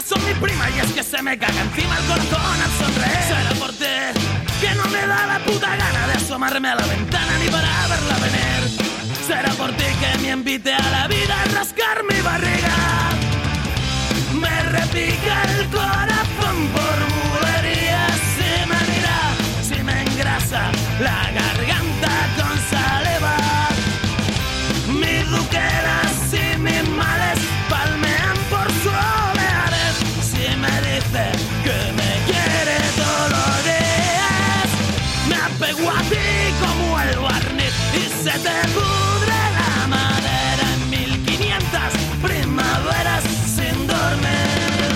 son mi prima y es que se me caga encima el corazón al sonreír. Será por ti que no me da la puta gana de asomarme a la ventana ni para verla venir. Será por ti que me invite a la vida a rascar mi barriga. Me repica el corazón por bulerías. Si me mira, si me engrasa la garganta con saliva. Mis duquelas y mis males palmean por su oleares. Si me dice que me quiere todos los días, me apego a ti como el barniz y se te pudre la madera en 1500 primaveras sin dormir.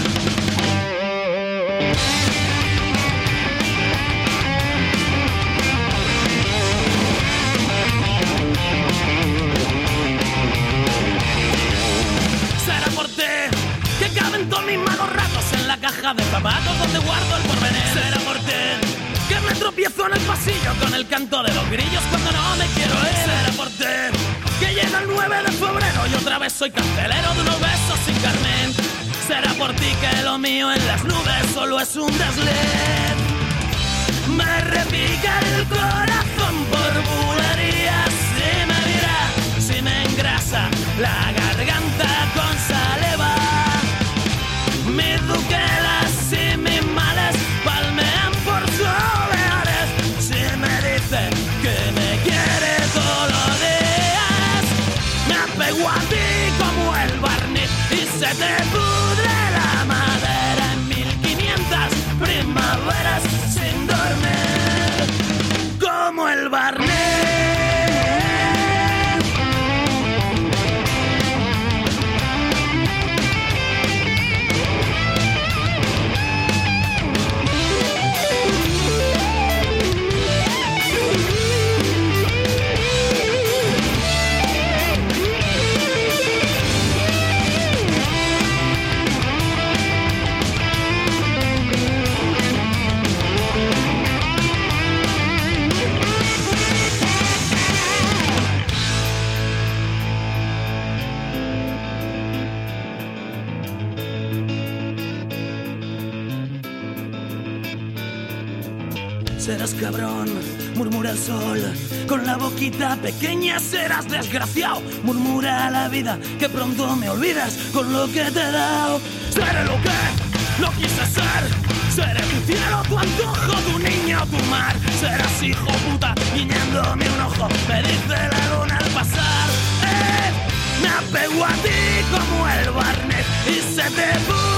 Será por ti que caben todos mis malos ratos en la caja de zapatos donde guardo el porvenir. Será por ti que me tropiezo en el pasillo con el canto de los grillos cuando no me quiero ir. Será por ti que llega el 9 de febrero y otra vez soy carcelero de unos besos sin carmen. Será por ti que lo mío en las nubes solo es un desliz. Me repica el corazón por bulerías. Si me mira, si me engrasa la garganta con saliva. Mis duquelas y mis males palmean por sus oleares. Si me dice que me quiere todos los días, me apego a ti como el barniz y se te pudre la madera en 1500 primaveras sin dormir. Como el barniz. Serás cabrón, murmura el sol, con la boquita pequeña serás desgraciado. Murmura la vida que pronto me olvidas con lo que te he dado. Seré lo que no quise ser, seré tu cielo, tu antojo, tu niño, tu mar. Serás hijo puta guiñándome un ojo, me dice la luna al pasar. Me apego a ti como el barniz y se te